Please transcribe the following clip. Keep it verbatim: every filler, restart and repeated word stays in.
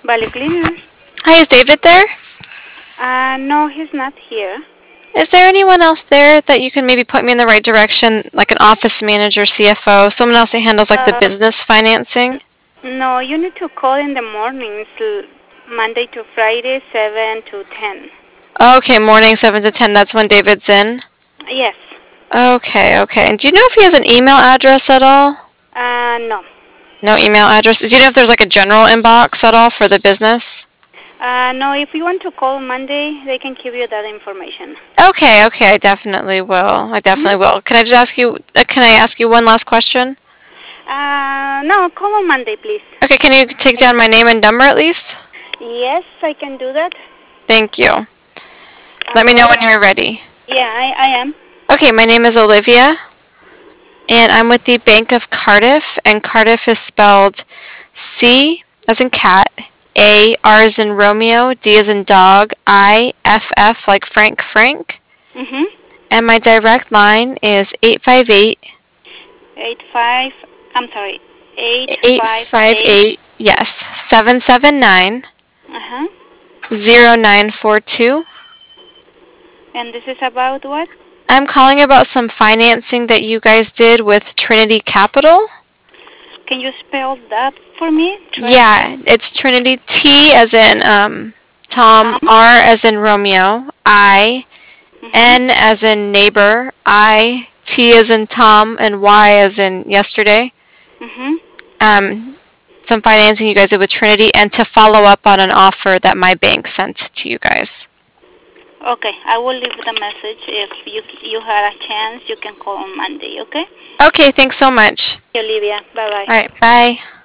Valley Cleaner. Hi, is David there? Uh, no, he's not here. Is there anyone else there that you can maybe put me in the right direction, like an office manager, C F O, someone else that handles like the Uh, business financing? no, you need to call in the mornings, l- Monday to Friday, seven to ten. Okay, morning seven to ten, that's when David's in? Yes. Okay, okay. And do you know if he has an email address at all? Uh, no. No email address? Do you know if there's like a general inbox at all for the business? Uh, no, if you want to call Monday, they can give you that information. Okay, okay, I definitely will. I Hmm? definitely will. Can I just ask you, uh, can I ask you one last question? Uh, no, call on Monday, please. Okay, can you take down my name and number at least? Yes, I can do that. Thank you. Uh, Let me know what? when you're ready. Yeah, I, I am. Okay, my name is Olivia, and I'm with the Bank of Cardiff, and Cardiff is spelled C as in cat, A, R as in Romeo, D as in dog, I, F, F like Frank Frank, Mm-hmm. and my direct line is eight five eight, Eight five. I'm sorry. Eight five eight. eight five eight, yes, seven seven nine, Uh huh. zero nine four two. And this is about what? I'm calling about some financing that you guys did with Trinity Capital. Can you spell that for me? Trinity. Yeah, it's Trinity T as in um, Tom, Tom. R as in Romeo, I, Mhm. N as in neighbor, I, T as in Tom, and Y as in yesterday. Mhm. Um, some financing you guys did with Trinity, and to follow up on an offer that my bank sent to you guys. Okay, I will leave the message. If you you had a chance, you can call on Monday. Okay. Okay, thanks so much. Olivia. Bye bye. All right, bye.